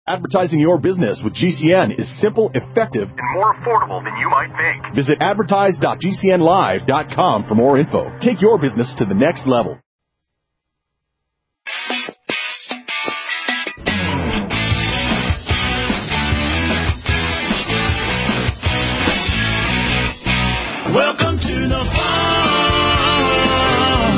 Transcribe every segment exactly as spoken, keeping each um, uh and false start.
Advertising your business with G C N is simple, effective, and more affordable than you might think. Visit advertise dot g c n live dot com for more info. Take your business to the next level. Welcome to the farm,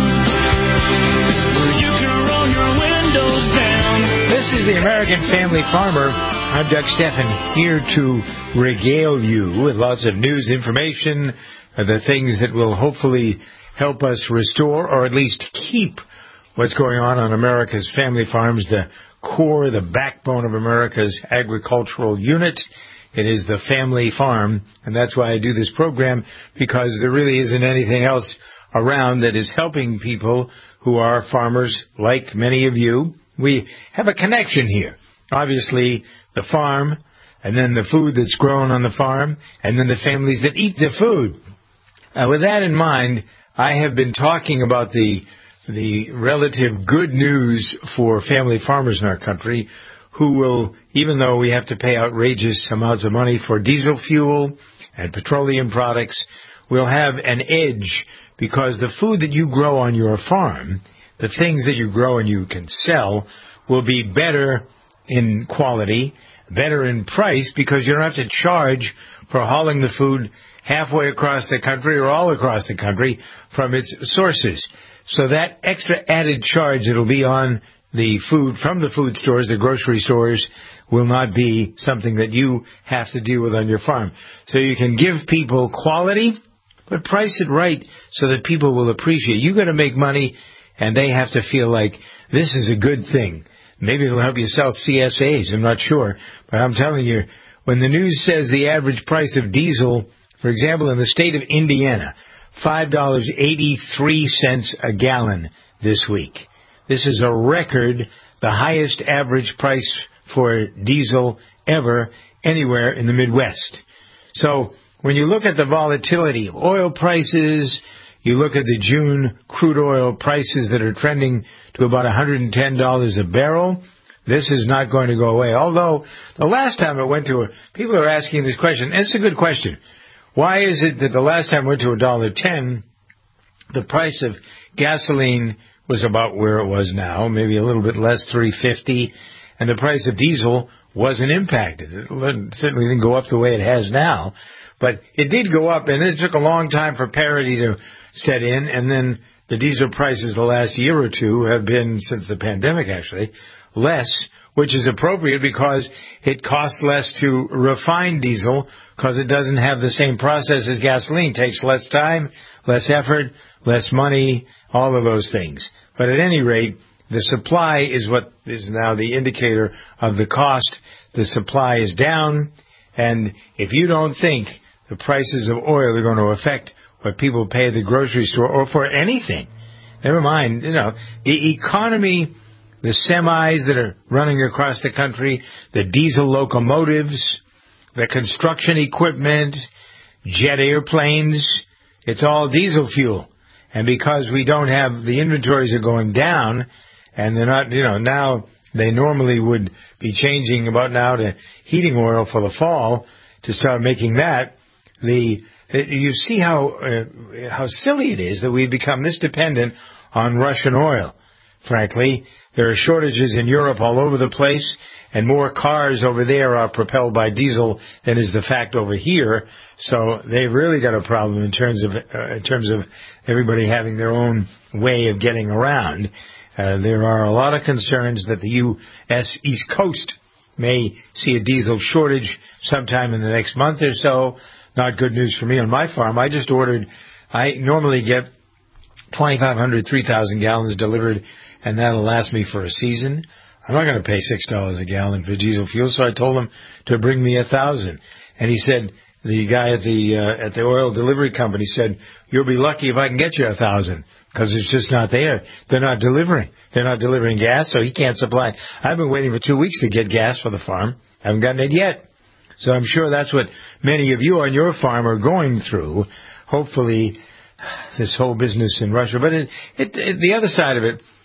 where you can roll your windows down. This is the American Family Farmer. I'm Doug Steffen, here to regale you with lots of news, information, uh, the things that will hopefully help us restore or at least keep what's going on on America's family farms, the core, the backbone of America's agricultural unit. It is the family farm, and that's why I do this program, because there really isn't anything else around that is helping people who are farmers like many of you. We have a connection here. Obviously, the farm, and then the food that's grown on the farm, and then the families that eat the food. Uh, with that in mind, I have been talking about the the relative good news for family farmers in our country, who will, even though we have to pay outrageous amounts of money for diesel fuel and petroleum products, will have an edge because the food that you grow on your farm, the things that you grow and you can sell, will be better in quality, better in price, because you don't have to charge for hauling the food halfway across the country or all across the country from its sources. So that extra added charge that will be on the food from the food stores, the grocery stores, will not be something that you have to deal with on your farm. So you can give people quality, but price it right so that people will appreciate. You've got to make money, and they have to feel like this is a good thing. Maybe it'll help you sell C S As, I'm not sure. But I'm telling you, when the news says the average price of diesel, for example, in the state of Indiana, five dollars and eighty-three cents a gallon this week. This is a record, the highest average price for diesel ever anywhere in the Midwest. So when you look at the volatility of oil prices, you look at the June crude oil prices that are trending to about one hundred ten dollars a barrel, this is not going to go away. Although the last time it went to a, people are asking this question, and it's a good question. Why is it that the last time it went to one dollar and ten cents, the price of gasoline was about where it was now, maybe a little bit less, three fifty, and the price of diesel wasn't impacted. It certainly didn't go up the way it has now, but it did go up, and it took a long time for parity to set in, and then the diesel prices the last year or two have been, since the pandemic actually, less, which is appropriate because it costs less to refine diesel because it doesn't have the same process as gasoline. It takes less time, less effort, less money, all of those things. But at any rate, the supply is what is now the indicator of the cost. The supply is down, and if you don't think the prices of oil are going to affect what people pay at the grocery store or for anything, never mind, you know, the economy, the semis that are running across the country, the diesel locomotives, the construction equipment, jet airplanes, it's all diesel fuel. And because we don't have, the inventories are going down, and they're not, you know, now they normally would be changing about now to heating oil for the fall to start making that. The you see how uh, how silly it is that we've become this dependent on Russian oil. Frankly, there are shortages in Europe all over the place, and more cars over there are propelled by diesel than is the fact over here. So they've really got a problem in terms of uh, in terms of everybody having their own way of getting around. Uh, there are a lot of concerns that the U S East Coast may see a diesel shortage sometime in the next month or so. Not good news for me on my farm. I just ordered, I normally get twenty-five hundred, three thousand gallons delivered, and that'll last me for a season. I'm not going to pay six dollars a gallon for diesel fuel, so I told him to bring me a thousand. And he said, the guy at the uh, at the oil delivery company said, you'll be lucky if I can get you a thousand, because it's just not there. They're not delivering. They're not delivering gas, so he can't supply. I've been waiting for two weeks to get gas for the farm. I haven't gotten it yet. So I'm sure that's what many of you on your farm are going through. Hopefully, this whole business in Russia. But it, it, it, the other side of it,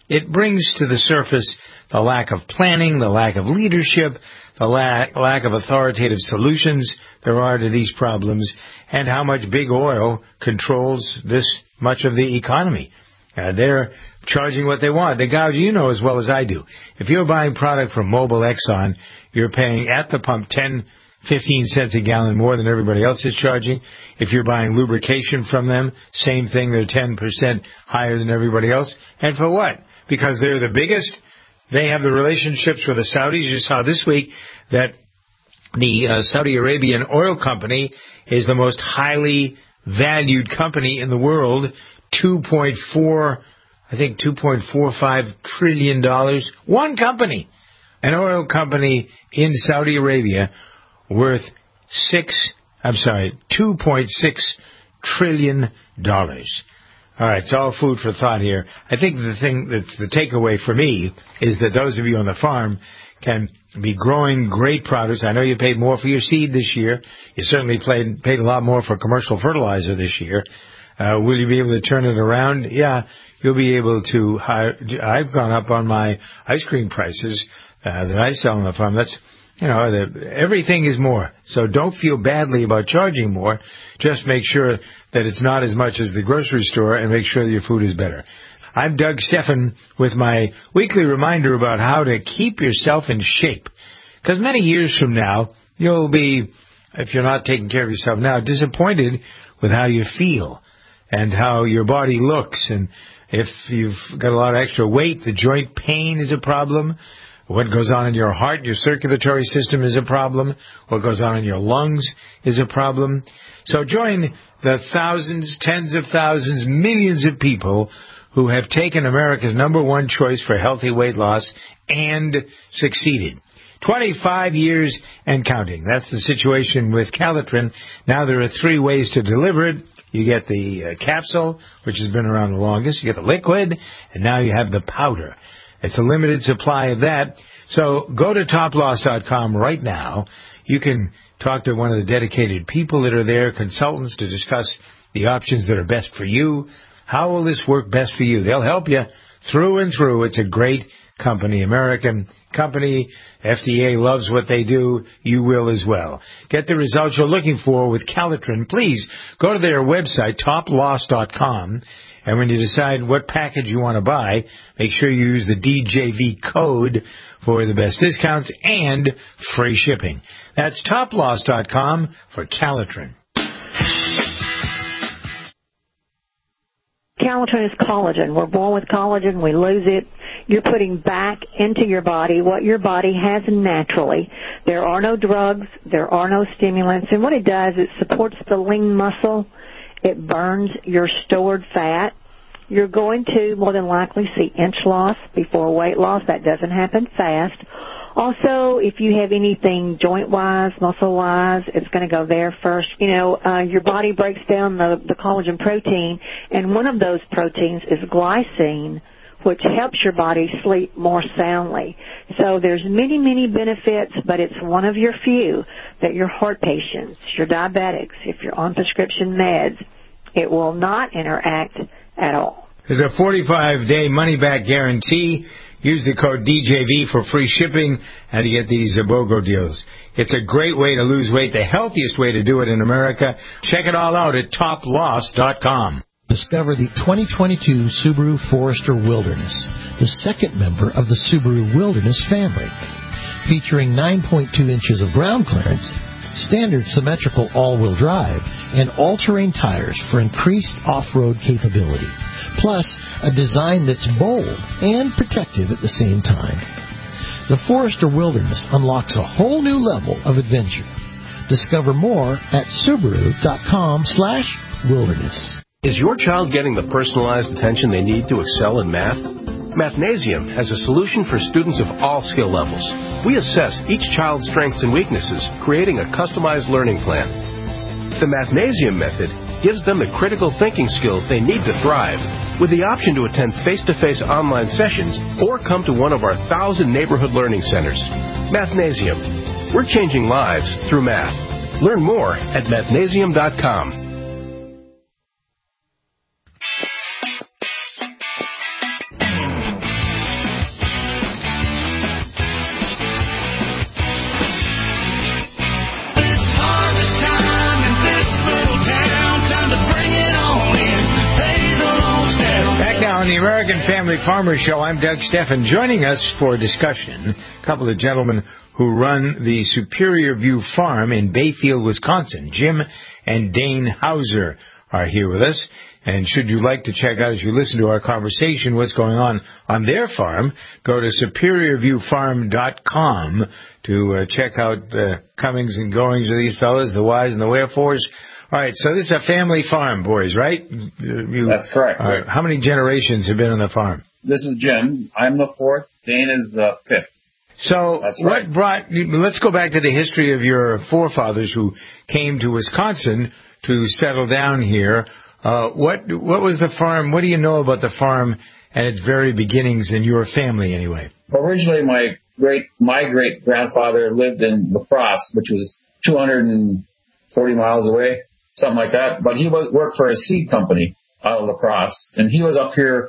it brings to the surface the lack of planning, the lack of leadership, the lack, lack of authoritative solutions there are to these problems, and how much big oil controls this much of the economy. Uh, they're charging what they want. They gouge, you know as well as I do. If you're buying product from Mobil Exxon, you're paying at the pump ten, fifteen cents a gallon more than everybody else is charging. If you're buying lubrication from them, same thing, they're ten percent higher than everybody else. And for what? Because they're the biggest. They have the relationships with the Saudis. You saw this week that the uh, Saudi Arabian oil company is the most highly valued company in the world, two point four, I think two point four five trillion dollars. One company, an oil company in Saudi Arabia, worth six, I'm sorry, two point six trillion dollars. All right, it's all food for thought here. I think the thing that's the takeaway for me is that those of you on the farm can be growing great products. I know you paid more for your seed this year. You certainly paid, paid a lot more for commercial fertilizer this year. Uh, will you be able to turn it around? Yeah, you'll be able to hire. I've gone up on my ice cream prices uh, that I sell on the farm. That's, you know, the, everything is more. So don't feel badly about charging more. Just make sure that it's not as much as the grocery store, and make sure that your food is better. I'm Doug Steffen with my weekly reminder about how to keep yourself in shape. Because many years from now, you'll be, if you're not taking care of yourself now, disappointed with how you feel and how your body looks. And if you've got a lot of extra weight, the joint pain is a problem. What goes on in your heart, your circulatory system is a problem. What goes on in your lungs is a problem. So join the thousands, tens of thousands, millions of people who have taken America's number one choice for healthy weight loss and succeeded. twenty-five years and counting. That's the situation with Calitrin. Now there are three ways to deliver it. You get the uh, capsule, which has been around the longest. You get the liquid, and now you have the powder. It's a limited supply of that. So go to top loss dot com right now. You can talk to one of the dedicated people that are there, consultants, to discuss the options that are best for you. How will this work best for you? They'll help you through and through. It's a great company, American company. F D A loves what they do. You will as well. Get the results you're looking for with Calitrin. Please go to their website, top loss dot com. And when you decide what package you want to buy, make sure you use the D J V code for the best discounts and free shipping. That's top loss dot com for Calitrin. Calitrin is collagen. We're born with collagen. We lose it. You're putting back into your body what your body has naturally. There are no drugs. There are no stimulants. And what it does, it supports the lean muscle. It burns your stored fat. You're going to more than likely see inch loss before weight loss. That doesn't happen fast. Also, if you have anything joint-wise, muscle-wise, it's going to go there first. You know, uh, your body breaks down the, the collagen protein, and one of those proteins is glycine, which helps your body sleep more soundly. So there's many, many benefits, but it's one of your few that your heart patients, your diabetics, if you're on prescription meds, it will not interact at all. There's a forty-five day money-back guarantee. Use the code D J V for free shipping and to get these BOGO deals. It's a great way to lose weight, the healthiest way to do it in America. Check it all out at top loss dot com. Discover the twenty twenty-two Subaru Forester Wilderness, the second member of the Subaru Wilderness family. Featuring nine point two inches of ground clearance, standard symmetrical all-wheel drive, and all-terrain tires for increased off-road capability. Plus, a design that's bold and protective at the same time. The Forester Wilderness unlocks a whole new level of adventure. Discover more at Subaru dot com slash wilderness. Is your child getting the personalized attention they need to excel in math? Mathnasium has a solution for students of all skill levels. We assess each child's strengths and weaknesses, creating a customized learning plan. The Mathnasium method gives them the critical thinking skills they need to thrive, with the option to attend face-to-face online sessions or come to one of our thousand neighborhood learning centers. Mathnasium. We're changing lives through math. Learn more at mathnasium dot com. On the American Family Farmer Show, I'm Doug Steffen. Joining us for discussion, a couple of gentlemen who run the Superior View Farm in Bayfield, Wisconsin. Jim and Dane Hauser are here with us. And should you like to check out, as you listen to our conversation, what's going on on their farm, go to superior view farm dot com to uh, check out the comings and goings of these fellas, the whys and the wherefores. All right, so this is a family farm, boys, right? You, That's correct. Uh, how many generations have been on the farm? This is Jim. I'm the fourth. Dane is the fifth. So That's what right. brought, let's go back to the history of your forefathers who came to Wisconsin to settle down here. Uh, what what was the farm? What do you know about the farm at its very beginnings in your family, anyway? Originally, my great my great grandfather lived in La Crosse, which was two hundred forty miles away, something like that. But he was, worked for a seed company out of La Crosse, and he was up here,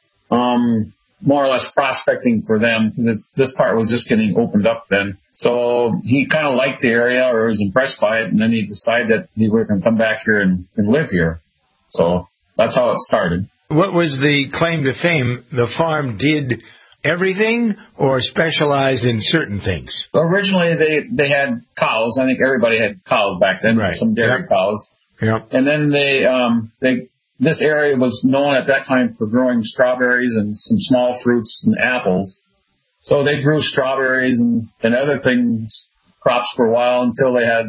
um, more or less prospecting for them because this part was just getting opened up then. So he kind of liked the area or was impressed by it, and then he decided that he was going to come back here and, and live here. So that's how it started. What was the claim to fame? The farm did everything or specialized in certain things? Originally, they, they had cows. I think everybody had cows back then, right. Some dairy yep. cows. Yep. And then they, um, they, this area was known at that time for growing strawberries and some small fruits and apples. So they grew strawberries and, and other things, crops for a while until they had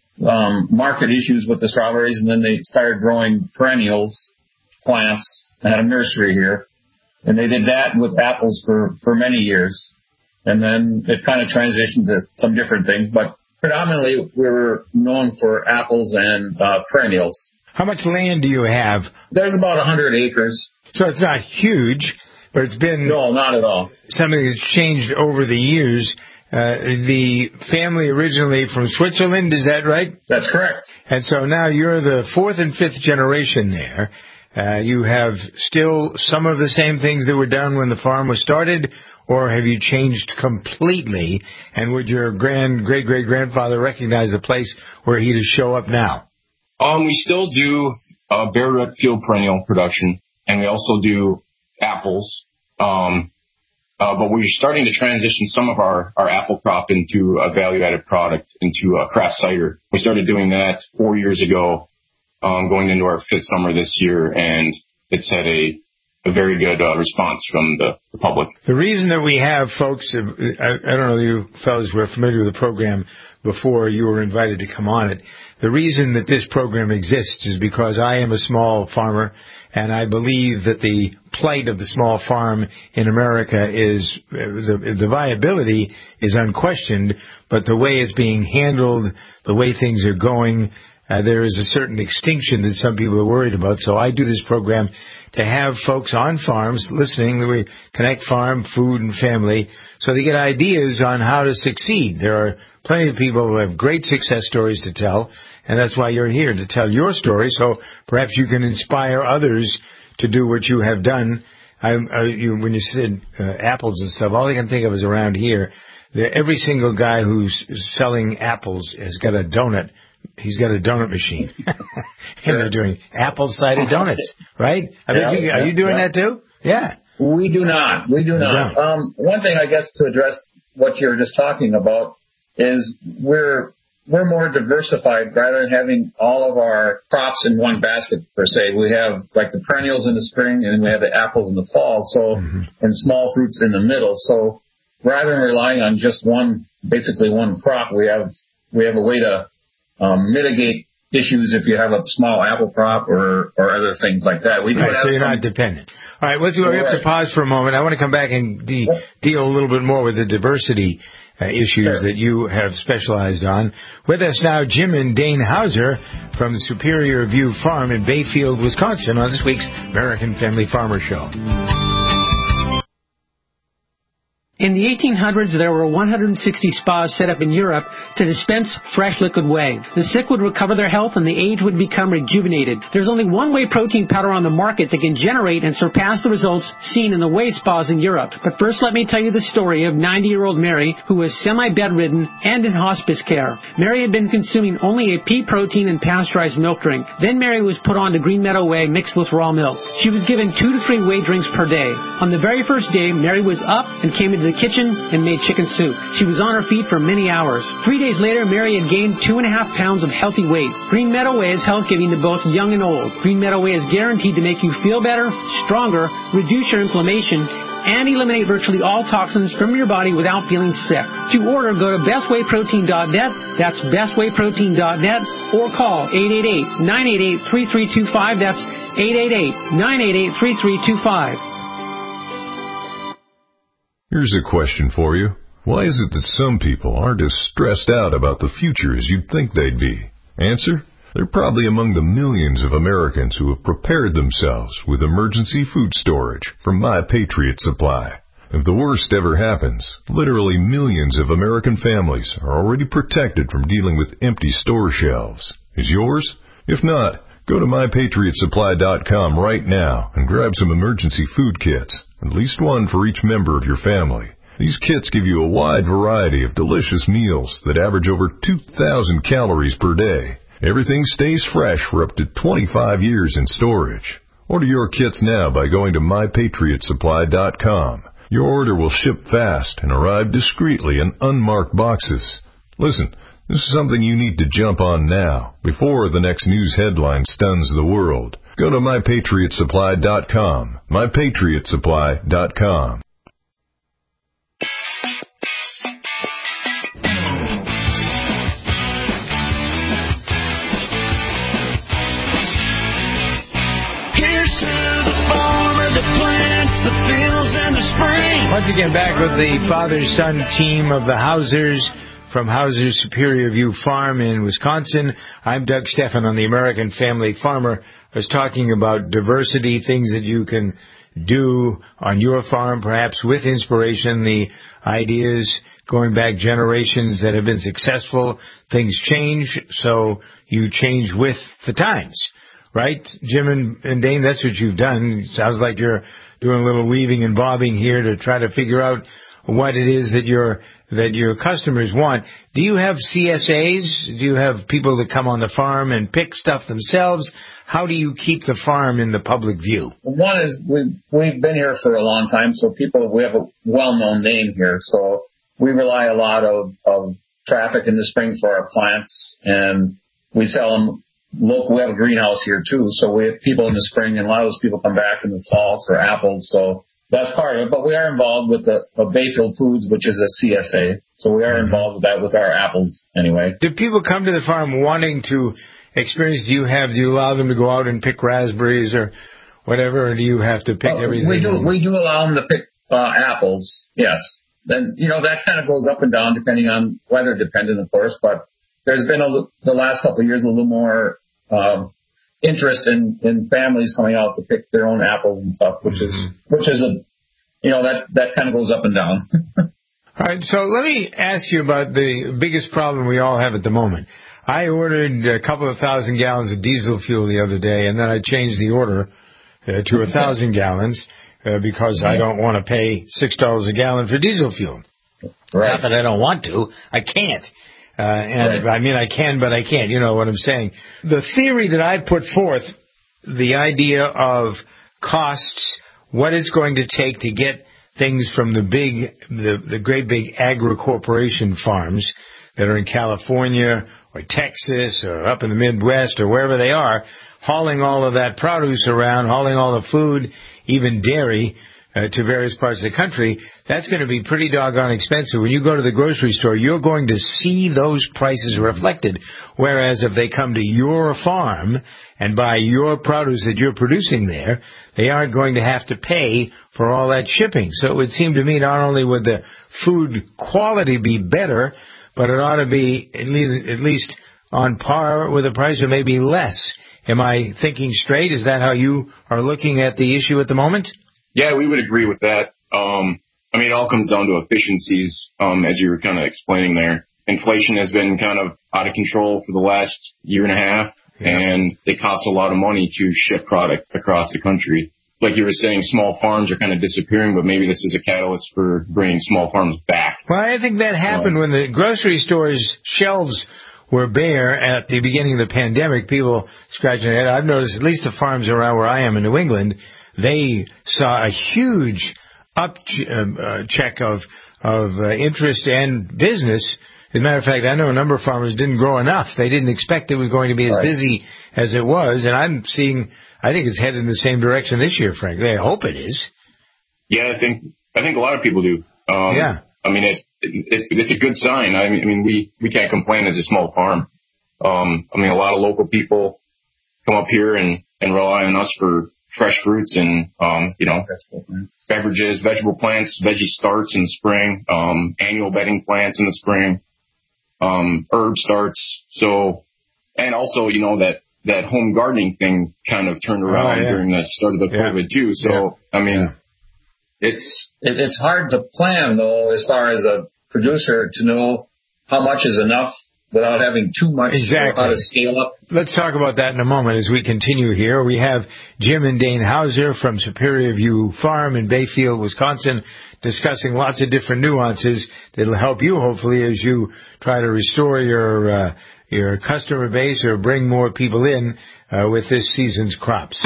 Um, market issues with the strawberries, and then they started growing perennials, plants. They had a nursery here, and they did that with apples for, for many years. And then it kind of transitioned to some different things, but predominantly we were known for apples and uh, perennials. How much land do you have? There's about one hundred acres. So it's not huge, but it's been... No, not at all. Something that's changed over the years. Uh, the family originally from Switzerland, is that right? That's correct. And so now you're the fourth and fifth generation there. Uh, you have still some of the same things that were done when the farm was started, or have you changed completely? And would your grand, great-great-grandfather recognize the place where he'd show up now? Um, we still do uh, bare root field perennial production, and we also do apples. Um Uh, but we're starting to transition some of our, our apple crop into a value-added product, into a craft cider. We started doing that four years ago, um, going into our fifth summer this year, and it's had a, a very good uh, response from the, the public. The reason that we have folks, I, I don't know if you fellas were familiar with the program before you were invited to come on it. The reason that this program exists is because I am a small farmer, and I believe that the plight of the small farm in America is, the, the viability is unquestioned, but the way it's being handled, the way things are going, uh, there is a certain extinction that some people are worried about. So I do this program to have folks on farms listening. We connect farm, food, and family, so they get ideas on how to succeed. There are plenty of people who have great success stories to tell, and that's why you're here, to tell your story, so perhaps you can inspire others to do what you have done. I, uh, you, when you said uh, apples and stuff, all I can think of is around here, that every single guy who's selling apples has got a donut. He's got a donut machine. And they're doing apple cider donuts, right? I mean, yeah, you, are yeah, you doing yeah. that too? Yeah. We do not. We do not. Um, one thing, I guess, to address what you're just talking about is we're we're more diversified rather than having all of our crops in one basket, per se. We have, like, the perennials in the spring, and we have the apples in the fall, so mm-hmm. and small fruits in the middle. So rather than relying on just one, basically one crop, we have we have a way to um, mitigate issues if you have a small apple crop or, or other things like that. We do right, have so you're some, not dependent. All right, let's, we have right. to pause for a moment. I want to come back and de- deal a little bit more with the diversity uh, issues sure. that you have specialized on. With us now, Jim and Dane Hauser from the Superior View Farm in Bayfield, Wisconsin, on this week's American Family Farmer Show. In the eighteen hundreds, there were one hundred sixty spas set up in Europe to dispense fresh liquid whey. The sick would recover their health and the aged would become rejuvenated. There's only one whey protein powder on the market that can generate and surpass the results seen in the whey spas in Europe. But first, let me tell you the story of ninety-year-old Mary, who was semi-bedridden and in hospice care. Mary had been consuming only a pea protein and pasteurized milk drink. Then Mary was put on to Green Meadow Whey mixed with raw milk. She was given two to three whey drinks per day. On the very first day, Mary was up and came into the kitchen and made chicken soup. She was on her feet for many hours. Three days later, Mary had gained two and a half pounds of healthy weight. Green Meadow Whey is health-giving to both young and old. Green Meadow Whey is guaranteed to make you feel better, stronger, reduce your inflammation, and eliminate virtually all toxins from your body without feeling sick. To order, go to best whey protein dot net. That's best whey protein dot net, or call eight eight eight, nine eight eight, three three two five. That's eight eight eight, nine eight eight, three three two five. Here's a question for you. Why is it that some people aren't as stressed out about the future as you'd think they'd be? Answer: they're probably among the millions of Americans who have prepared themselves with emergency food storage from My Patriot Supply. If the worst ever happens, literally millions of American families are already protected from dealing with empty store shelves. Is yours? If not, go to my patriot supply dot com right now and grab some emergency food kits, at least one for each member of your family. These kits give you a wide variety of delicious meals that average over two thousand calories per day. Everything stays fresh for up to twenty-five years in storage. Order your kits now by going to my patriot supply dot com. Your order will ship fast and arrive discreetly in unmarked boxes. Listen, this is something you need to jump on now, before the next news headline stuns the world. Go to my patriot supply dot com. my patriot supply dot com. Here's to the farmer that plants the fields and the spring. Once again, back with the father-son team of the Hausers from Hauser Superior View Farm in Wisconsin. I'm Doug Stephan on the American Family Farmer. I was talking about diversity, things that you can do on your farm, perhaps with inspiration, the ideas going back generations that have been successful. Things change, so you change with the times, right? Jim and, and Dane, that's what you've done. It sounds like you're doing a little weaving and bobbing here to try to figure out what it is that your that your customers want. Do you have C S As? Do you have people that come on the farm and pick stuff themselves? How do you keep the farm in the public view? One is we've, we've been here for a long time, so people, we have a well-known name here. So we rely a lot of, of traffic in the spring for our plants, and we sell them local. We have a greenhouse here, too, so we have people in the spring, and a lot of those people come back in the fall for apples. So that's part of it, but we are involved with the uh, Bayfield Foods, which is a C S A, so we are involved with that with our apples anyway. Do people come to the farm wanting to experience? Do you have? Do you allow them to go out and pick raspberries or whatever, or do you have to pick uh, everything? We do. We do allow them to pick uh, apples. Yes. Then you know that kind of goes up and down depending on weather, dependent of course. But there's been a, the last couple of years a little more Uh, interest in, in families coming out to pick their own apples and stuff, which is which is a you know that that kind of goes up and down. All right, so let me ask you about the biggest problem we all have at the moment. I ordered a couple of thousand gallons of diesel fuel the other day, and then I changed the order uh, to a thousand gallons uh, because I don't want to pay six dollars a gallon for diesel fuel. Right. Not that I don't want to, I can't. Uh, and right. I mean, I can, but I can't. You know what I'm saying. The theory that I put forth, the idea of costs, what it's going to take to get things from the big, the, the great big agri-corporation farms that are in California or Texas or up in the Midwest or wherever they are, hauling all of that produce around, hauling all the food, even dairy, Uh, to various parts of the country, that's going to be pretty doggone expensive. When you go to the grocery store, you're going to see those prices reflected. Whereas if they come to your farm and buy your produce that you're producing there, they aren't going to have to pay for all that shipping. So it would seem to me not only would the food quality be better, but it ought to be at least, at least on par with the price or maybe less. Am I thinking straight? Is that how you are looking at the issue at the moment? Yeah, we would agree with that. Um, I mean, it all comes down to efficiencies, um, as you were kind of explaining there. Inflation has been kind of out of control for the last year and a half, yeah. and it costs a lot of money to ship product across the country. Like you were saying, small farms are kind of disappearing, but maybe this is a catalyst for bringing small farms back. Well, I think that happened um, when the grocery stores' shelves were bare at the beginning of the pandemic. People scratching their head. I've noticed at least the farms around where I am in New England, they saw a huge up uh, check of of uh, interest and business. As a matter of fact, I know a number of farmers didn't grow enough. They didn't expect it was going to be as right. busy as it was, and I'm seeing. I think it's headed in the same direction this year, frankly. I hope it is. Yeah, I think I think a lot of people do. Um, yeah. I mean, it, it, it's it's a good sign. I mean, I mean, we we can't complain as a small farm. Um, I mean, a lot of local people come up here and, and rely on us for fresh fruits and um, you know, beverages, vegetable plants, veggie starts in the spring, um, annual bedding plants in the spring, um, herb starts. So, and also, you know, that. that home gardening thing kind of turned around oh, yeah. during the start of the yeah. COVID too. So, yeah. I mean, yeah. it's, it, it's hard to plan though, as far as a producer to know how much is enough without having too much, exactly. how to scale up. Let's talk about that in a moment as we continue here. We have Jim and Dane Hauser from Superior View Farm in Bayfield, Wisconsin, discussing lots of different nuances that'll help you hopefully as you try to restore your, uh, your customer base or bring more people in uh, with this season's crops.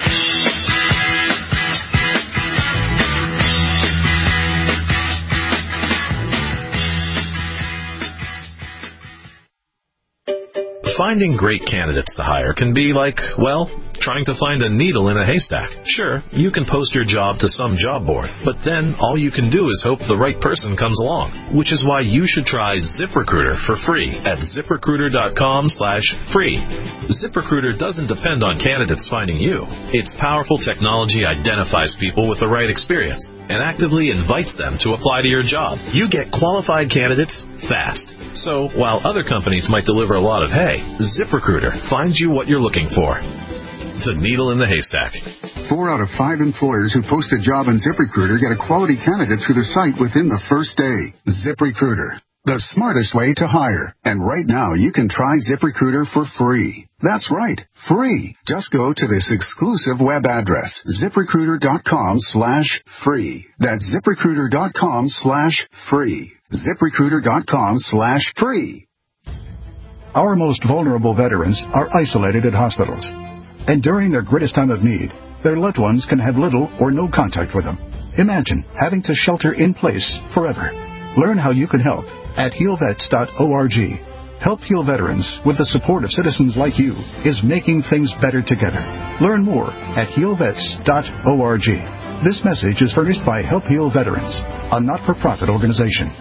Finding great candidates to hire can be like, well, trying to find a needle in a haystack. Sure, you can post your job to some job board, but then all you can do is hope the right person comes along, which is why you should try ZipRecruiter for free at ZipRecruiter.com slash free. ZipRecruiter doesn't depend on candidates finding you. Its powerful technology identifies people with the right experience and actively invites them to apply to your job. You get qualified candidates fast. So, while other companies might deliver a lot of hay, ZipRecruiter finds you what you're looking for. The needle in the haystack. Four out of five employers who post a job on ZipRecruiter get a quality candidate through their site within the first day. ZipRecruiter, the smartest way to hire. And right now, you can try ZipRecruiter for free. That's right, free. Just go to this exclusive web address, ZipRecruiter.com slash free. That's ZipRecruiter.com slash free. ZipRecruiter.com slash free. Our most vulnerable veterans are isolated at hospitals. And during their greatest time of need, their loved ones can have little or no contact with them. Imagine having to shelter in place forever. Learn how you can help at heal vets dot org. Help Heal Veterans, with the support of citizens like you, is making things better together. Learn more at heal vets dot org. This message is furnished by Help Heal Veterans, a not-for-profit organization.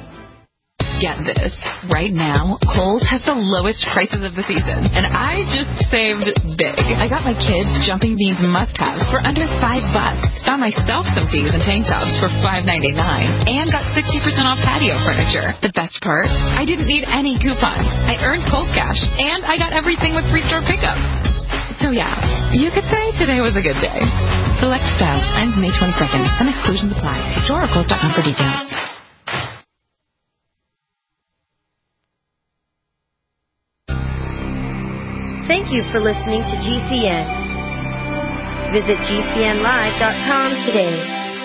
Get this. Right now, Kohl's has the lowest prices of the season, and I just saved big. I got my kids jumping beans must-haves for under five bucks. Found myself some tees and tank tops for five ninety-nine, and got sixty percent off patio furniture. The best part? I didn't need any coupons. I earned Kohl's cash, and I got everything with free store pickup. So yeah, you could say today was a good day. Select styles ends May twenty-second. Some exclusions apply. Store or Kohl's dot com for details. Thank you for listening to G C N. Visit G C N live dot com today.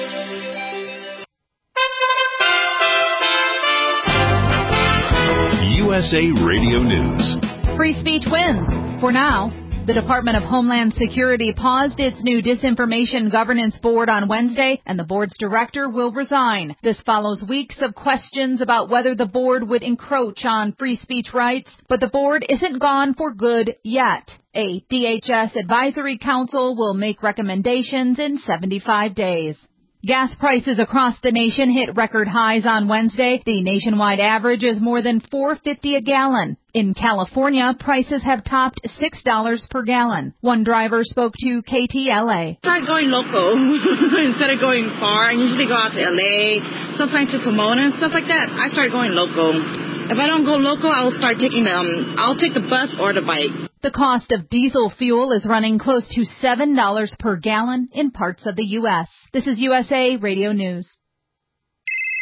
U S A Radio News. Free speech wins. For now. The Department of Homeland Security paused its new Disinformation Governance Board on Wednesday, and the board's director will resign. This follows weeks of questions about whether the board would encroach on free speech rights, but the board isn't gone for good yet. A D H S advisory council will make recommendations in seventy-five days. Gas prices across the nation hit record highs on Wednesday. The nationwide average is more than four fifty a gallon. In California, prices have topped six dollars per gallon. One driver spoke to K T L A. Start going local instead of going far. I usually go out to L A, sometimes to Pomona and stuff like that. I start going local. If I don't go local, I'll start taking the, um, I'll take the bus or the bike. The cost of diesel fuel is running close to seven dollars per gallon in parts of the U S. This is U S A Radio News.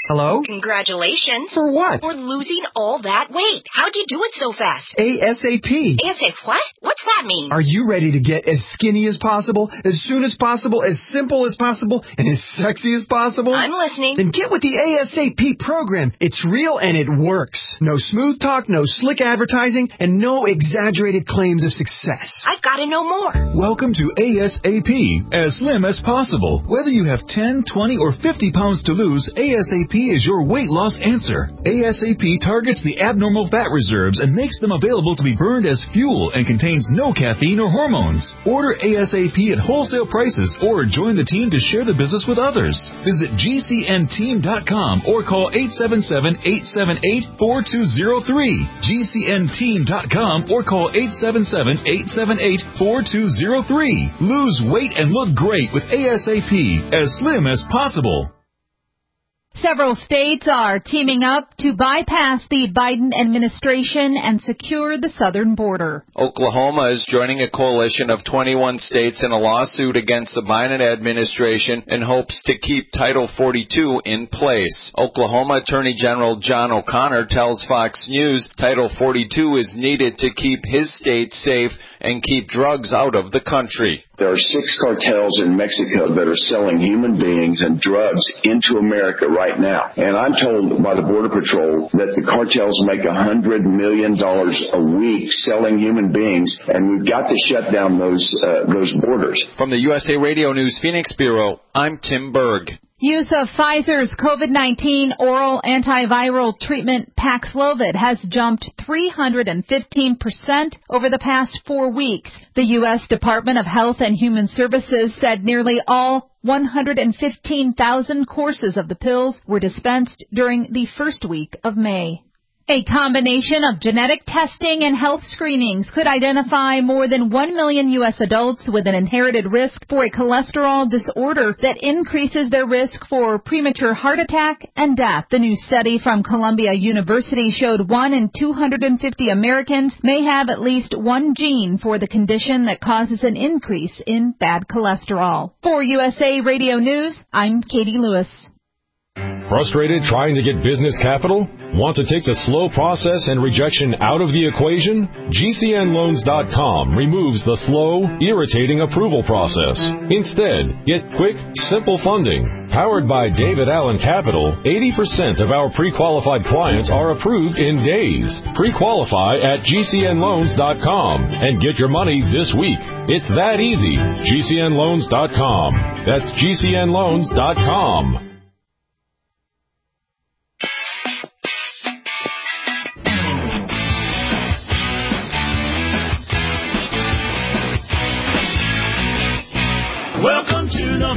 Hello? Congratulations. For what? For losing all that weight. How'd you do it so fast? ASAP. ASAP what? What's that mean? Are you ready to get as skinny as possible, as soon as possible, as simple as possible, and as sexy as possible? I'm listening. Then get with the ASAP program. It's real and it works. No smooth talk, no slick advertising, and no exaggerated claims of success. I've got to know more. Welcome to ASAP, as slim as possible. Whether you have ten, twenty, or fifty pounds to lose, ASAP is your weight loss answer. ASAP targets the abnormal fat reserves and makes them available to be burned as fuel and contains no caffeine or hormones. Order ASAP at wholesale prices or join the team to share the business with others. Visit G C N team dot com or call eight seven seven, eight seven eight, four two zero three. G C N team dot com or call eight seven seven, eight seven eight, four two zero three. Lose weight and look great with ASAP, as slim as possible. Several states are teaming up to bypass the Biden administration and secure the southern border. Oklahoma is joining a coalition of twenty-one states in a lawsuit against the Biden administration in hopes to keep Title forty-two in place. Oklahoma Attorney General John O'Connor tells Fox News Title forty-two is needed to keep his state safe and keep drugs out of the country. There are six cartels in Mexico that are selling human beings and drugs into America right now. And I'm told by the Border Patrol that the cartels make one hundred million dollars a week selling human beings, and we've got to shut down those uh, those borders. From the U S A Radio News Phoenix Bureau, I'm Tim Berg. Use of Pfizer's COVID nineteen oral antiviral treatment Paxlovid has jumped three hundred fifteen percent over the past four weeks. The U S Department of Health and Human Services said nearly all one hundred fifteen thousand courses of the pills were dispensed during the first week of May. A combination of genetic testing and health screenings could identify more than one million U S adults with an inherited risk for a cholesterol disorder that increases their risk for premature heart attack and death. The new study from Columbia University showed one in two hundred fifty Americans may have at least one gene for the condition that causes an increase in bad cholesterol. For U S A Radio News, I'm Katie Lewis. Frustrated trying to get business capital? Want to take the slow process and rejection out of the equation? G C N loans dot com removes the slow, irritating approval process. Instead, get quick, simple funding. Powered by David Allen Capital, eighty percent of our pre-qualified clients are approved in days. Pre-qualify at G C N loans dot com and get your money this week. It's that easy. G C N loans dot com. That's G C N loans dot com. Welcome to the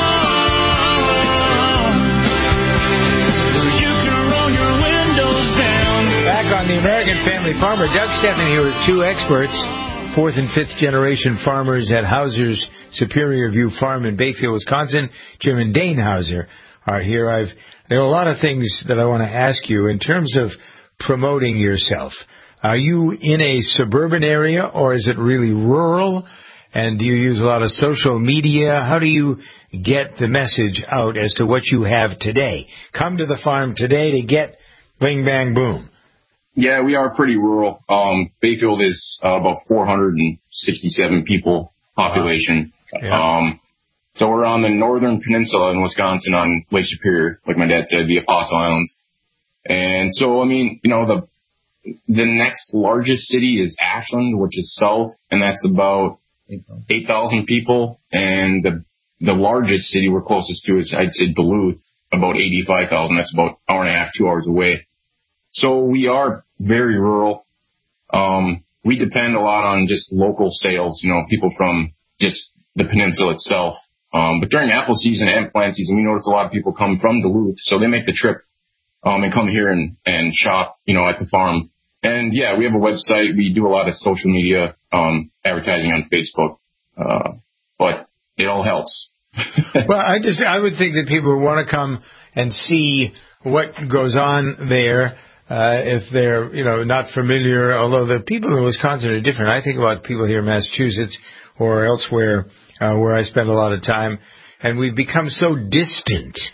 farm, where you can roll your windows down. Back on the American Family Farmer, Doug Stephan here with two experts, fourth and fifth generation farmers at Hauser's Superior View Farm in Bayfield, Wisconsin. Jim and Dane Hauser are here. I've there are a lot of things that I want to ask you in terms of promoting yourself. Are you in a suburban area or is it really rural? And do you use a lot of social media? How do you get the message out as to what you have today? Come to the farm today to get bing, bang, boom. Yeah, we are pretty rural. Um, Bayfield is uh, about four hundred sixty-seven people population. Yeah. Um, so we're on the northern peninsula in Wisconsin on Lake Superior, like my dad said, the Apostle Islands. And so, I mean, you know, the the next largest city is Ashland, which is south, and that's about eight thousand people, and the the largest city we're closest to is, I'd say, Duluth, about eighty-five thousand. That's about an hour and a half, two hours away. So we are very rural. Um, we depend a lot on just local sales, you know, people from just the peninsula itself. Um, but during apple season and plant season, we notice a lot of people come from Duluth, so they make the trip um, and come here and, and shop, you know, at the farm. And, yeah, we have a website. We do a lot of social media um, advertising on Facebook, uh, but it all helps. Well, I just I would think that people would want to come and see what goes on there uh, if they're, you know, not familiar, although the people in Wisconsin are different. I think about people here in Massachusetts or elsewhere uh, where I spend a lot of time, and we've become so distant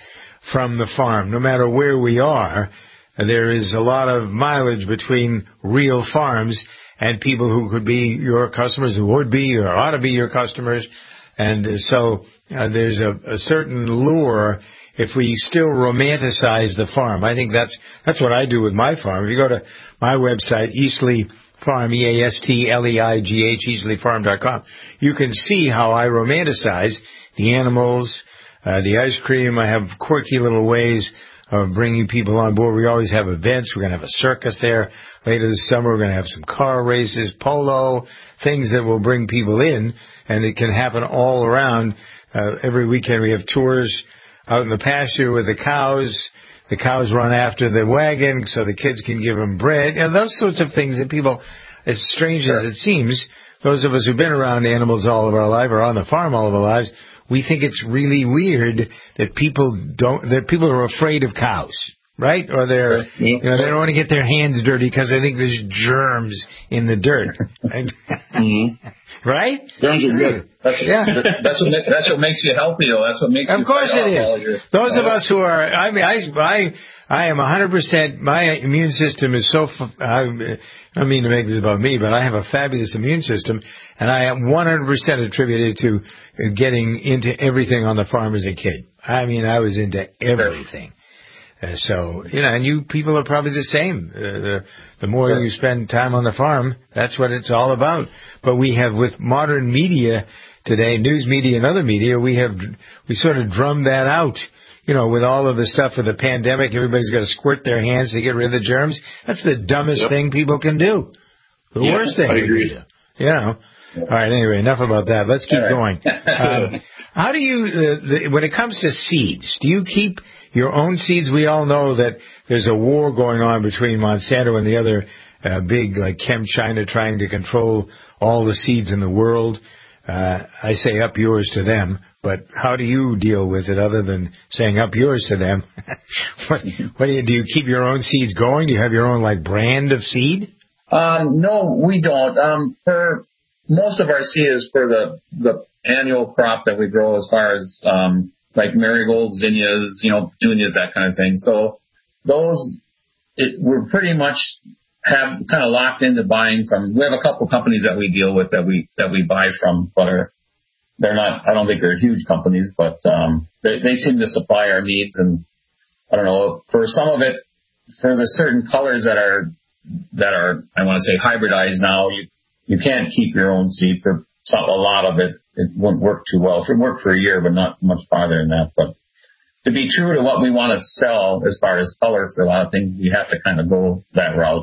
from the farm. No matter where we are, there is a lot of mileage between real farms and people who could be your customers, who would be or ought to be your customers. And so uh, there's a, a certain lure if we still romanticize the farm. I think that's that's what I do with my farm. If you go to my website, Eastleigh Farm, E A S T L E I G H, eastleigh farm dot com, you can see how I romanticize the animals, uh, the ice cream. I have quirky little ways of bringing people on board. We always have events. We're going to have a circus there later this summer. We're going to have some car races, polo, things that will bring people in, and it can happen all around. Uh, every weekend we have tours out in the pasture with the cows. The cows run after the wagon so the kids can give them bread. You know, those sorts of things that people, as strange as it seems, those of us who've been around animals all of our life or on the farm all of our lives, we think it's really weird that people don't, that people are afraid of cows, right? Or they're, you know, they don't want to get their hands dirty because they think there's germs in the dirt. Right? Mm-hmm. Right? Germs are good. That's, yeah. that's, what, that's what makes you healthy, though. That's what makes of you. Of course it is. Those of us who are, I mean, I, I, I am one hundred percent, my immune system is so, I don't mean to make this about me, but I have a fabulous immune system, and I am one hundred percent attributed to getting into everything on the farm as a kid. I mean, I was into everything. Uh, so, you know, and you people are probably the same. Uh, the, the more sure. you spend time on the farm, that's what it's all about. But we have, with modern media today, news media and other media, we have, we sort of drummed that out. You know, with all of the stuff with the pandemic, everybody's got to squirt their hands to get rid of the germs. That's the dumbest yep. thing people can do. The yep, worst thing I they agree. can do. You know. All right, anyway, enough about that. Let's keep right. going. Um, how do you, uh, the, when it comes to seeds, do you keep your own seeds? We all know that there's a war going on between Monsanto and the other uh, big, like ChemChina, trying to control all the seeds in the world. Uh, I say up yours to them, but how do you deal with it other than saying up yours to them? what, what do you do? You keep your own seeds going? Do you have your own, like, brand of seed? Um, no, we don't. Um, for most of our seed is for the, the annual crop that we grow, as far as um, like marigolds, zinnias, you know, petunias, that kind of thing. So those, it, we're pretty much have kind of locked into buying from. We have a couple companies that we deal with that we that we buy from, but are they're not. I don't think they're huge companies, but um, they, they seem to supply our needs. And I don't know, for some of it, for the certain colors that are that are I want to say hybridized now, you you can't keep your own seed. For some, a lot of it, it wouldn't work too well. It would work for a year, but not much farther than that. But to be true to what we want to sell as far as color for a lot of things, we have to kind of go that route.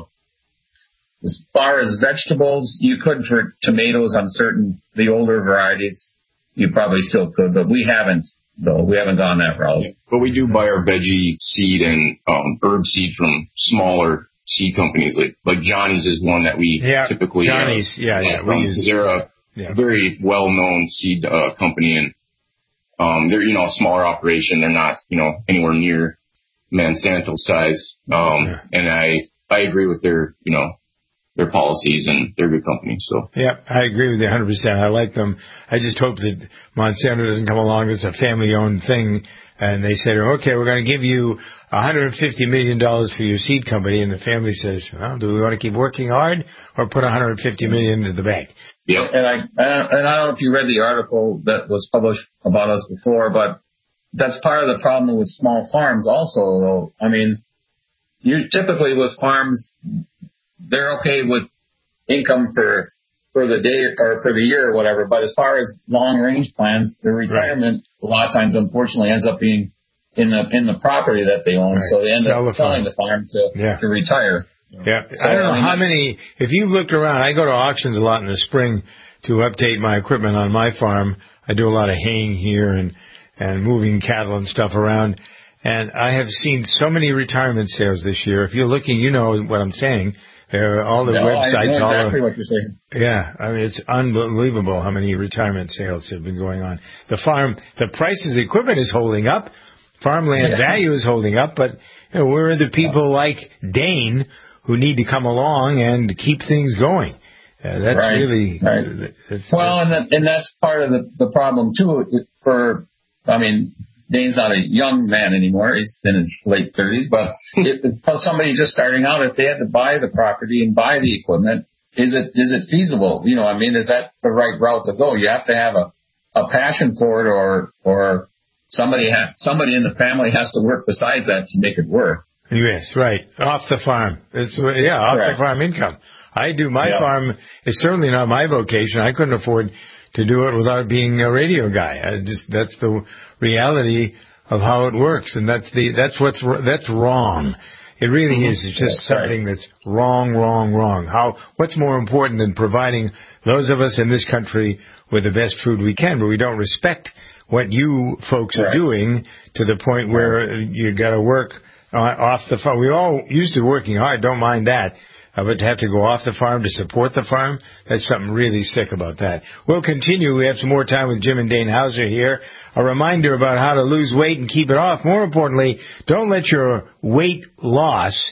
As far as vegetables, you could for tomatoes on certain, the older varieties, you probably still could, but we haven't, though. We haven't gone that route. But we do buy our veggie seed and um, herb seed from smaller seed companies. Like like Johnny's is one that we yeah, typically Johnny's, uh, yeah, yeah. We use, they're a yeah. very well-known seed uh, company, and um, they're, you know, a smaller operation. They're not, you know, anywhere near Monsanto size. Um, yeah. And I, I agree with their, you know, their policies, and they're good companies. So yeah, I agree with you one hundred percent. I like them. I just hope that Monsanto doesn't come along. It's a family-owned thing, and they say, okay, we're going to give you one hundred fifty million dollars for your seed company, and the family says, well, do we want to keep working hard or put one hundred fifty million dollars into the bank? Yeah, and I and I don't know if you read the article that was published about us before, but that's part of the problem with small farms also, though. I mean, you typically with farms, they're okay with income for for the day or for the year or whatever, but as far as long range plans, the retirement right. a lot of times unfortunately ends up being in the in the property that they own, right. so they end Sell up the selling the farm to, yeah. to retire. Yeah, so, I don't know I mean, how many, if you look around, I go to auctions a lot in the spring to update my equipment on my farm. I do a lot of haying here and, and moving cattle and stuff around. And I have seen so many retirement sales this year. If you're looking, you know what I'm saying. There are all the no, websites. I know exactly all what you're saying. Yeah, I mean, it's unbelievable how many retirement sales have been going on. The farm, the prices of the equipment is holding up. Farmland yeah. value is holding up. But you know, where are the people like Dane who need to come along and keep things going? Uh, that's right. really right. That's, well, and that, and that's part of the, the problem too. For I mean, Dane's not a young man anymore. He's in his late thirties. But if for somebody just starting out, if they had to buy the property and buy the equipment, is it is it feasible? You know, I mean, is that the right route to go? You have to have a, a passion for it, or or somebody ha- somebody in the family has to work besides that to make it work. Yes, right. Off the farm. It's yeah, off Correct. the farm income. I do my yep. farm. It's certainly not my vocation. I couldn't afford to do it without being a radio guy. I just that's the reality of how it works, and that's the that's what's that's wrong. It really is. It's just that's something right. that's wrong, wrong, wrong. How? What's more important than providing those of us in this country with the best food we can, but we don't respect what you folks right. are doing to the point where you got to work off the farm. We're all used to working hard. Don't mind that. Uh, but to have to go off the farm to support the farm, that's something really sick about that. We'll continue. We have some more time with Jim and Dane Hauser here. A reminder about how to lose weight and keep it off. More importantly, don't let your weight loss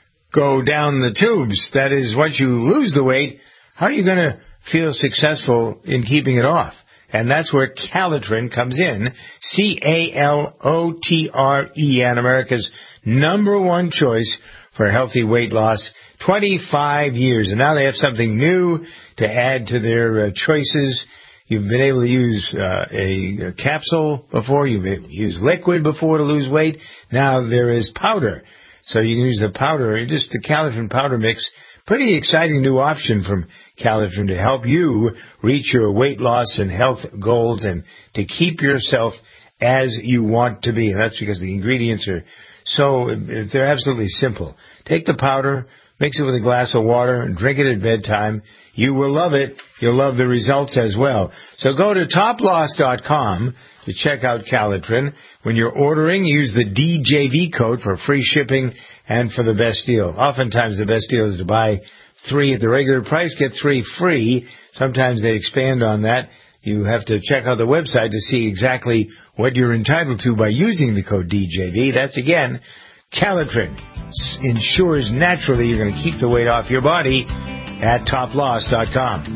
go down the tubes. That is, once you lose the weight, how are you going to feel successful in keeping it off? And that's where Calitrin comes in. C A L O T R E N, America's number one choice for healthy weight loss. twenty-five years, and now they have something new to add to their uh, choices. You've been able to use uh, a, a capsule before. You've used liquid before to lose weight. Now there is powder. So you can use the powder, just the Calitrin powder mix. Pretty exciting new option from Calitrin to help you reach your weight loss and health goals and to keep yourself as you want to be. And that's because the ingredients are so, they're absolutely simple. Take the powder, mix it with a glass of water, and drink it at bedtime. You will love it. You'll love the results as well. So go to top loss dot com to check out Calitrin. When you're ordering, use the D J V code for free shipping and for the best deal. Oftentimes the best deal is to buy three at the regular price, get three free. Sometimes they expand on that. You have to check out the website to see exactly what you're entitled to by using the code D J V. That's, again, Calitrin. Ensures naturally you're going to keep the weight off your body at top loss dot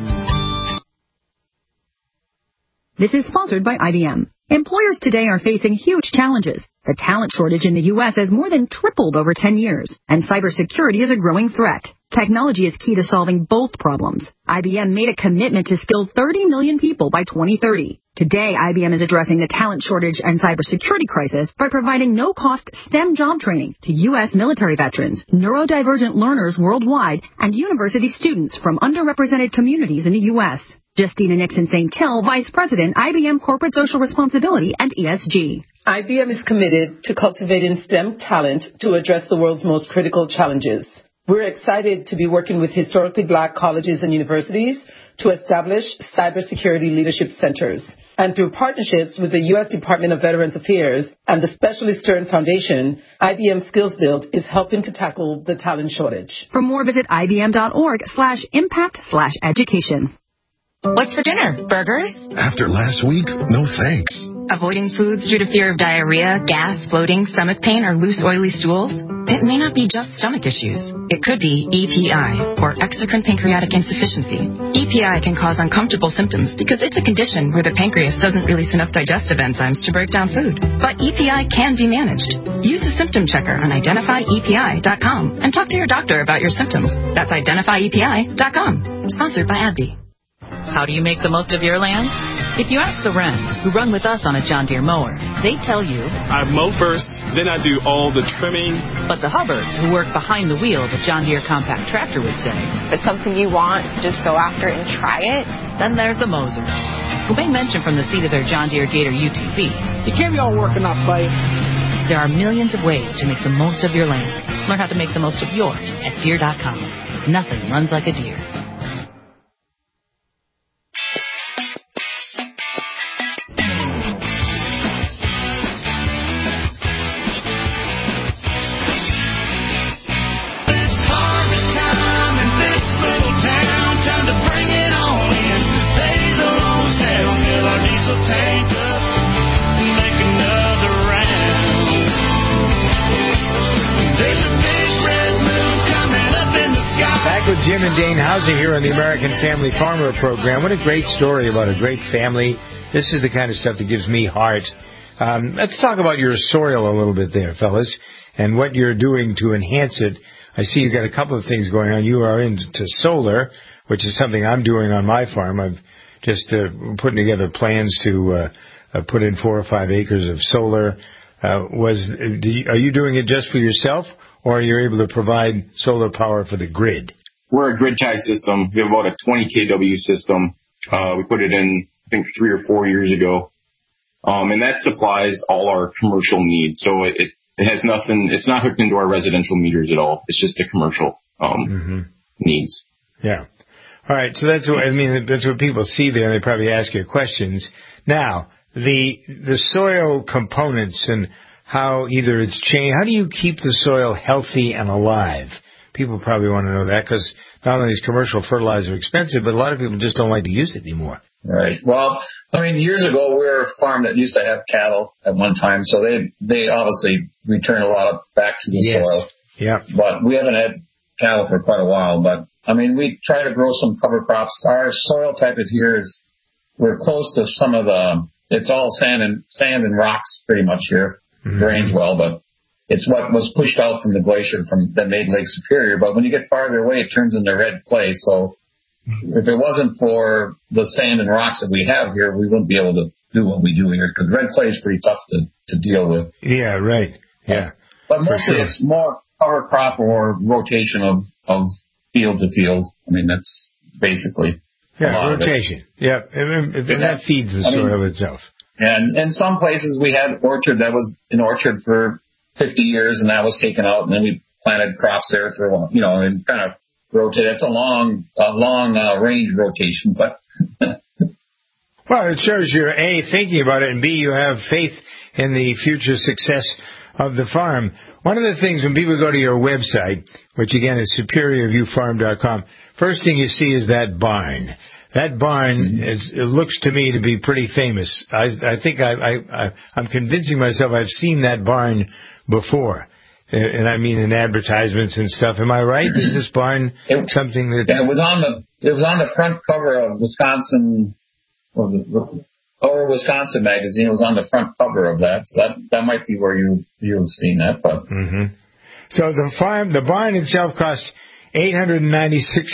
com. This is sponsored by I B M. Employers today are facing huge challenges. The talent shortage in the U S has more than tripled over ten years, and cybersecurity is a growing threat. Technology is key to solving both problems. I B M made a commitment to skill thirty million people by twenty thirty. Today, I B M is addressing the talent shortage and cybersecurity crisis by providing no-cost STEM job training to U S military veterans, neurodivergent learners worldwide, and university students from underrepresented communities in the U S. Justina Nixon-Saint Till, Vice President, I B M Corporate Social Responsibility and E S G. I B M is committed to cultivating STEM talent to address the world's most critical challenges. We're excited to be working with historically black colleges and universities to establish cybersecurity leadership centers. And through partnerships with the U S Department of Veterans Affairs and the Specialist Stern Foundation, I B M Skills Build is helping to tackle the talent shortage. For more, visit ibm.org slash impact slash education. What's for dinner? Burgers? After last week, no thanks. Avoiding foods due to fear of diarrhea, gas, bloating, stomach pain, or loose, oily stools? It may not be just stomach issues. It could be E P I, or exocrine pancreatic insufficiency. E P I can cause uncomfortable symptoms because it's a condition where the pancreas doesn't release enough digestive enzymes to break down food. But E P I can be managed. Use the symptom checker on identify E P I dot com and talk to your doctor about your symptoms. That's identify E P I dot com. Sponsored by AbbVie. How do you make the most of your land? If you ask the Wrens, who run with us on a John Deere mower, they tell you, I mow first, then I do all the trimming. But the Hubbards, who work behind the wheel of a John Deere compact tractor, would say, if it's something you want, just go after it and try it. Then there's the Mosers, who may mention from the seat of their John Deere Gator U T V, you can't be all work and not play. There are millions of ways to make the most of your land. Learn how to make the most of yours at Deere dot com. Nothing runs like a Deere. Jim and Dane Hauser here on the American Family Farmer program. What a great story about a great family. This is the kind of stuff that gives me heart. Um, let's talk about your soil a little bit there, fellas, and what you're doing to enhance it. I see you've got a couple of things going on. You are into solar, which is something I'm doing on my farm. I've just uh, putting together plans to uh, uh, put in four or five acres of solar. Uh, was do you, are you doing it just for yourself, or are you able to provide solar power for the grid? We're a grid tie system. We have about a twenty K W system. Uh, we put it in, I think, three or four years ago. Um, and that supplies all our commercial needs. So it, it has nothing, it's not hooked into our residential meters at all. It's just the commercial, um, mm-hmm. needs. Yeah. All right. So that's what, I mean, that's what people see there. They probably ask you questions. Now, the, the soil components and how either it's changed, how do you keep the soil healthy and alive? People probably want to know that because not only is commercial fertilizer expensive, but a lot of people just don't like to use it anymore. Right. Well, I mean, years ago, we were a farm that used to have cattle at one time, so they they obviously return a lot of back to the yes. soil. Yeah. But we haven't had cattle for quite a while. But, I mean, we try to grow some cover crops. Our soil type of here is, we're close to some of the, it's all sand and sand and rocks pretty much here. Mm-hmm. Drains well, but it's what was pushed out from the glacier from that made Lake Superior. But when you get farther away, it turns into red clay. So if it wasn't for the sand and rocks that we have here, we wouldn't be able to do what we do here because red clay is pretty tough to, to deal with. Yeah, right. Yeah. But mostly sure. It's more cover crop or rotation of, of field to field. I mean, that's basically yeah, rotation. Yeah, and, and, and that feeds the I soil mean, itself. And in some places we had orchard that was an orchard for fifty years, and that was taken out, and then we planted crops there for a while, you know, and kind of rotate. It's a long, a long uh, range rotation, but. Well, it shows you're A, thinking about it, and B, you have faith in the future success of the farm. One of the things when people go to your website, which again is superior view farm dot com, first thing you see is that barn. That barn mm-hmm. is, it looks to me to be pretty famous. I, I think I, I, I, I'm convincing myself I've seen that barn before. And I mean in advertisements and stuff. Am I right? Is this barn it, something that yeah, it was on the it was on the front cover of Wisconsin or the or Wisconsin magazine. It was on the front cover of that. So that that might be where you you have seen that. But mm-hmm. So the farm the barn itself cost eight hundred and ninety six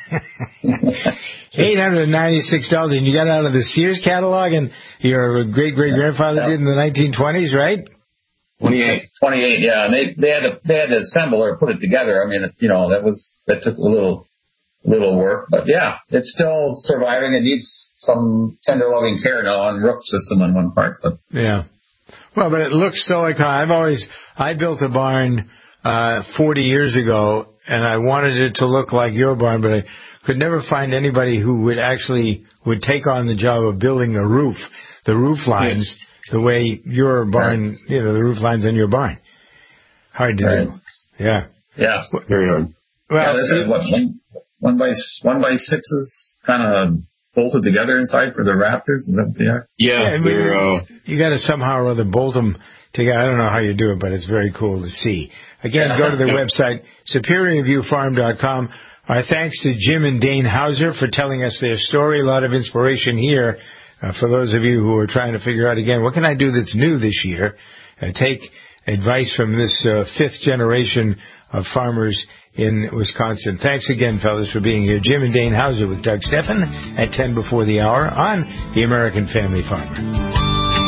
eight hundred and ninety six dollars, and you got it out of the Sears catalog, and your great great grandfather yeah. did in the nineteen twenties, right? Twenty-eight, twenty-eight, yeah. And they they had to they had to assemble or put it together. I mean, you know, that was that took a little little work, but yeah, it's still surviving. It needs some tender loving care now on roof system on one part, but yeah. Well, but it looks so iconic. I've always I built a barn uh forty years ago, and I wanted it to look like your barn, but I could never find anybody who would actually would take on the job of building the roof, the roof lines. Yeah. The way your barn, right. you know, the roof lines on your barn. Hard to right. do. Yeah. Yeah. Very hard. Well, yeah, this is what, one, one by, one by sixes kind of bolted together inside for the rafters. Is that what they are? Yeah. yeah you, uh, you got to somehow or other bolt them together. I don't know how you do it, but it's very cool to see. Again, go to the website, superior view farm dot com. Our thanks to Jim and Dane Hauser for telling us their story. A lot of inspiration here. Uh, for those of you who are trying to figure out, again, what can I do that's new this year? Uh, take advice from this uh, fifth generation of farmers in Wisconsin. Thanks again, fellas, for being here. Jim and Dane Hauser with Doug Steffen at ten before the hour on the American Family Farmer.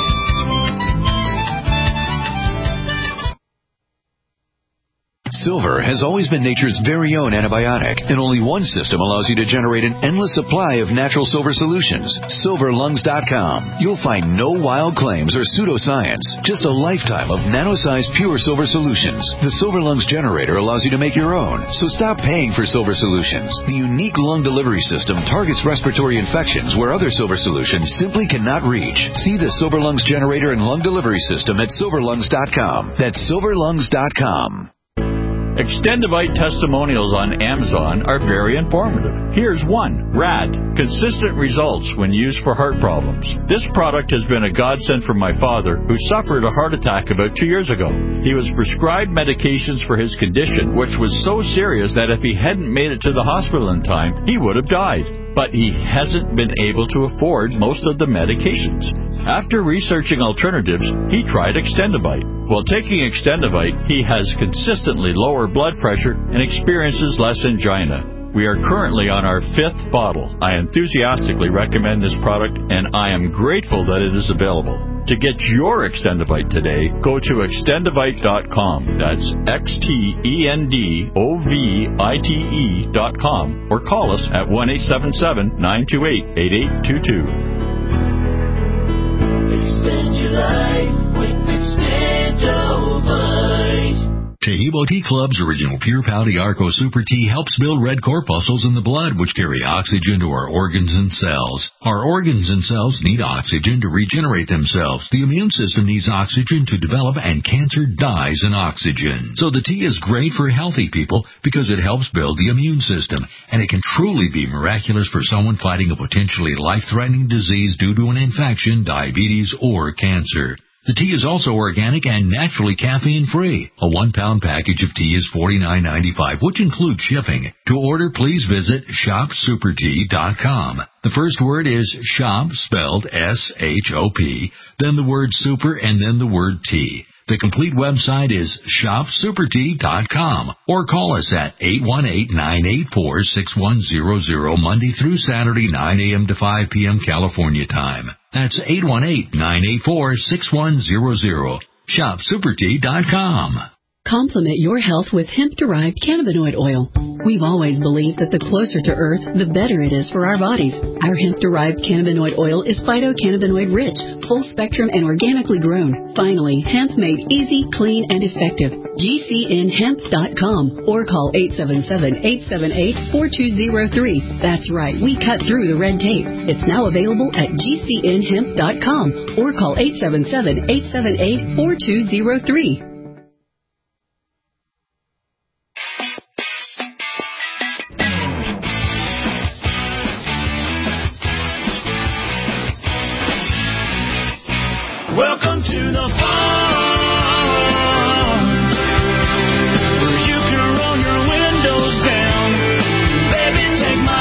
Silver has always been nature's very own antibiotic, and only one system allows you to generate an endless supply of natural silver solutions. silver lungs dot com. You'll find no wild claims or pseudoscience, just a lifetime of nano-sized pure silver solutions. The Silver Lungs generator allows you to make your own, so stop paying for silver solutions. The unique lung delivery system targets respiratory infections where other silver solutions simply cannot reach. See the Silver Lungs generator and lung delivery system at silver lungs dot com. That's silver lungs dot com. Extendivite testimonials on Amazon are very informative. Here's one. Rad. Consistent results when used for heart problems. This product has been a godsend for my father, who suffered a heart attack about two years ago. He was prescribed medications for his condition, which was so serious that if he hadn't made it to the hospital in time, he would have died. But he hasn't been able to afford most of the medications. After researching alternatives, he tried Extendivite. While taking Extendivite, he has consistently lower blood pressure and experiences less angina. We are currently on our fifth bottle. I enthusiastically recommend this product, and I am grateful that it is available. To get your Extendivite today, go to extendivite dot com. That's X T E N D O V I T E dot com. Or call us at one eight seven seven, nine two eight, eight eight two two. Extend your life with Extendivite. Taheebo Tea Club's original Pure Pouty Arco Super Tea helps build red corpuscles in the blood, which carry oxygen to our organs and cells. Our organs and cells need oxygen to regenerate themselves. The immune system needs oxygen to develop, and cancer dies in oxygen. So the tea is great for healthy people because it helps build the immune system, and it can truly be miraculous for someone fighting a potentially life-threatening disease due to an infection, diabetes, or cancer. The tea is also organic and naturally caffeine-free. A one-pound package of tea is forty-nine ninety-five, which includes shipping. To order, please visit shop super tea dot com. The first word is shop, spelled S H O P, then the word super, and then the word tea. The complete website is shop super tea dot com, or call us at eight one eight, nine eight four, six one zero zero Monday through Saturday, nine a.m. to five p.m. California time. That's eight one eight, nine eight four, six one zero zero. shop super tea dot com. Complement your health with hemp-derived cannabinoid oil. We've always believed that the closer to Earth, the better it is for our bodies. Our hemp-derived cannabinoid oil is phytocannabinoid-rich, full-spectrum, and organically grown. Finally, hemp made easy, clean, and effective. G C N hemp dot com or call eight seven seven, eight seven eight, four two zero three. That's right, we cut through the red tape. It's now available at G C N hemp dot com or call eight seven seven, eight seven eight, four two zero three. Welcome to the farm, where you can roll your windows down. Baby, take my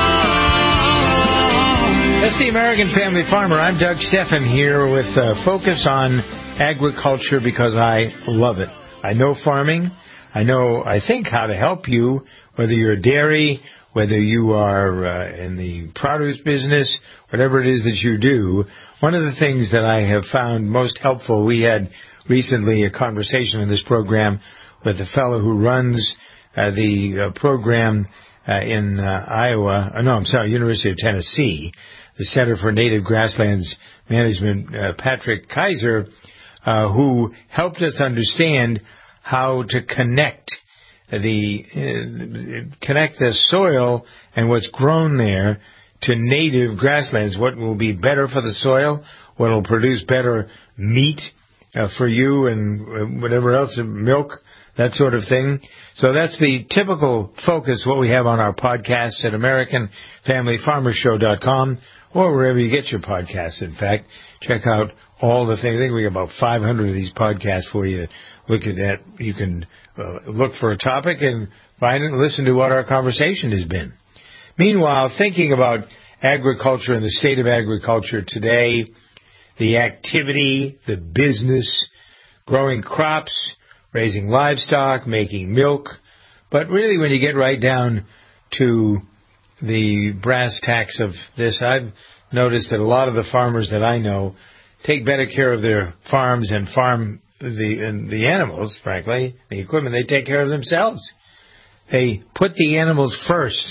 arm. That's the American Family Farmer. I'm Doug Steffen here with uh, Focus on Agriculture because I love it. I know farming. I know, I think, how to help you, whether you're a dairy, whether you are uh, in the produce business, whatever it is that you do. One of the things that I have found most helpful, we had recently a conversation in this program with a fellow who runs uh, the uh, program uh, in uh, Iowa, uh, no, I'm sorry, University of Tennessee, the Center for Native Grasslands Management, uh, Patrick Kaiser, uh, who helped us understand how to connect the uh, connect the soil and what's grown there to native grasslands, what will be better for the soil, what will produce better meat uh, for you and whatever else, milk, that sort of thing. So that's the typical focus, what we have on our podcasts at American Family Farmer Show dot com or wherever you get your podcasts. In fact, check out all the things. I think we have about five hundred of these podcasts for you. Look at that. You can uh, look for a topic and find it and listen to what our conversation has been. Meanwhile, thinking about agriculture and the state of agriculture today, the activity, the business, growing crops, raising livestock, making milk. But really, when you get right down to the brass tacks of this, I've noticed that a lot of the farmers that I know take better care of their farms and farm the and the animals, frankly, the equipment. They take care of themselves. They put the animals first,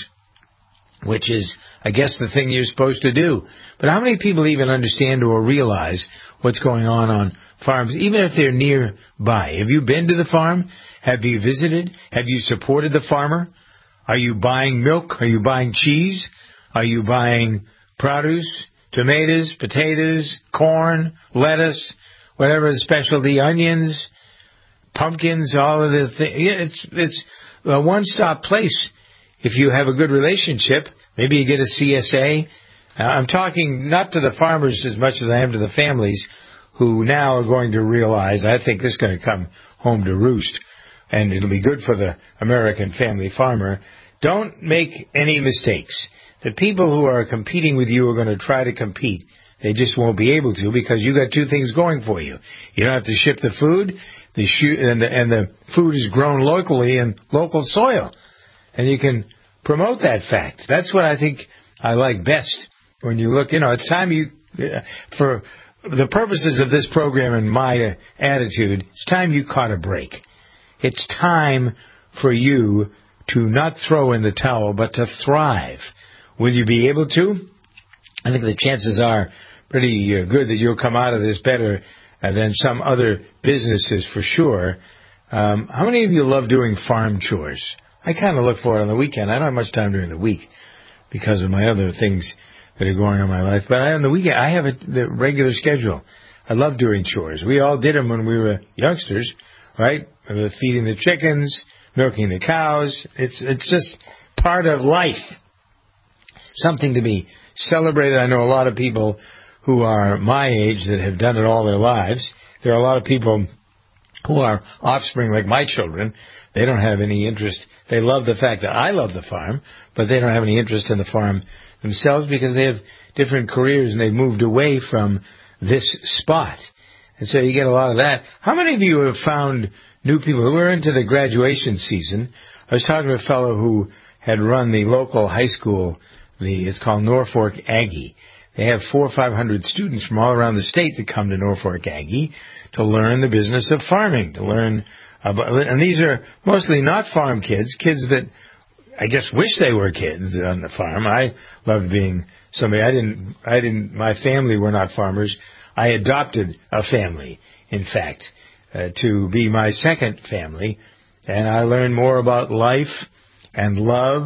which is, I guess, the thing you're supposed to do. But how many people even understand or realize what's going on on farms, even if they're nearby? Have you been to the farm? Have you visited? Have you supported the farmer? Are you buying milk? Are you buying cheese? Are you buying produce, tomatoes, potatoes, corn, lettuce, whatever the specialty, onions, pumpkins, all of the things? It's, it's a one-stop place. If you have a good relationship, maybe you get a C S A. Uh, I'm talking not to the farmers as much as I am to the families who now are going to realize, I think this is going to come home to roost, and it'll be good for the American family farmer. Don't make any mistakes. The people who are competing with you are going to try to compete. They just won't be able to because you got two things going for you. You don't have to ship the food, the shoe, and the, and the food is grown locally in local soil. And you can promote that fact. That's what I think I like best when you look, you know, it's time you, uh, for the purposes of this program and my uh, attitude, it's time you caught a break. It's time for you to not throw in the towel, but to thrive. Will you be able to? I think the chances are pretty uh, good that you'll come out of this better uh, than some other businesses for sure. Um, how many of you love doing farm chores? I kind of look for it on the weekend. I don't have much time during the week because of my other things that are going on in my life. But I, on the weekend, I have a the regular schedule. I love doing chores. We all did them when we were youngsters, right? Feeding the chickens, milking the cows. It's it's just part of life. Something to be celebrated. I know a lot of people who are my age that have done it all their lives. There are a lot of people who are offspring like my children. They don't have any interest. They love the fact that I love the farm, but they don't have any interest in the farm themselves because they have different careers and they've moved away from this spot. And so you get a lot of that. How many of you have found new people? We're into the graduation season. I was talking to a fellow who had run the local high school. The it's called Norfolk Aggie. They have four or five hundred students from all around the state that come to Norfolk Aggie to learn the business of farming, to learn about, and these are mostly not farm kids, kids that I guess wish they were kids on the farm. I loved being somebody. I didn't. I didn't. My family were not farmers. I adopted a family, in fact, uh, to be my second family, and I learned more about life and love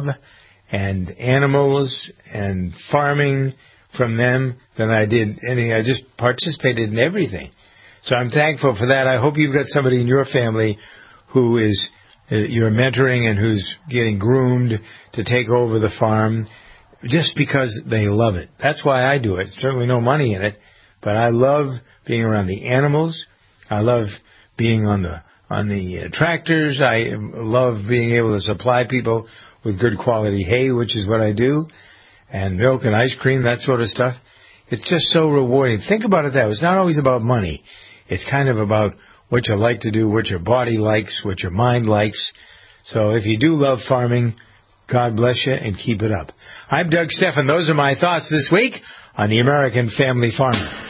and animals and farming from them than I did any. I just participated in everything. So I'm thankful for that. I hope you've got somebody in your family who is uh, you're mentoring and who's getting groomed to take over the farm just because they love it. That's why I do it. Certainly no money in it, but I love being around the animals. I love being on the on the uh, tractors. I love being able to supply people with good quality hay, which is what I do, and milk and ice cream, that sort of stuff. It's just so rewarding. Think about it that way. It's not always about money. It's kind of about what you like to do, what your body likes, what your mind likes. So if you do love farming, God bless you and keep it up. I'm Doug Stephan. Those are my thoughts this week on the American Family Farmer.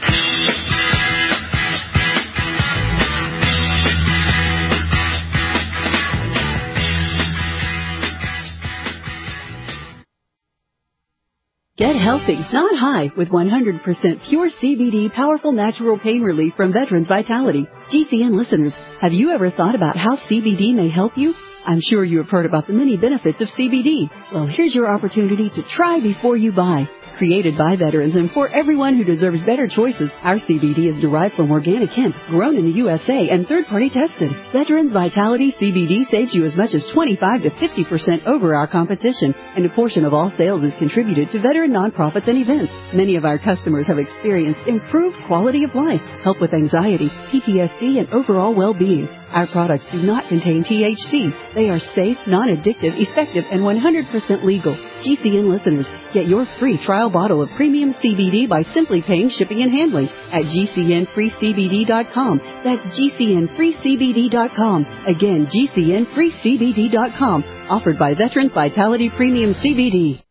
Get healthy, not high, with one hundred percent pure C B D powerful natural pain relief from Veterans Vitality. G C N listeners, have you ever thought about how C B D may help you? I'm sure you have heard about the many benefits of C B D. Well, here's your opportunity to try before you buy. Created by veterans and for everyone who deserves better choices, our C B D is derived from organic hemp, grown in the U S A and third-party tested. Veterans Vitality C B D saves you as much as twenty-five to fifty percent over our competition, and a portion of all sales is contributed to veteran nonprofits and events. Many of our customers have experienced improved quality of life, help with anxiety, P T S D, and overall well-being. Our products do not contain T H C. They are safe, non-addictive, effective, and one hundred percent legal. G C N listeners, get your free trial bottle of premium C B D by simply paying shipping and handling at G C N free C B D dot com. That's G C N free C B D dot com. Again, G C N free C B D dot com. Offered by Veterans Vitality Premium C B D.